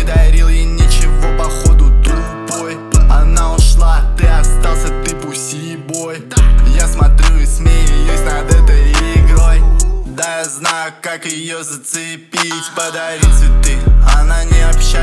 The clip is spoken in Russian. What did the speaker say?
дарил ей ничего, походу тупой. Она ушла, ты остался, ты пусибой. Я смотрю и смеюсь над этой игрой. Да, я знаю, как ее зацепить. Подарить цветы, она не общается.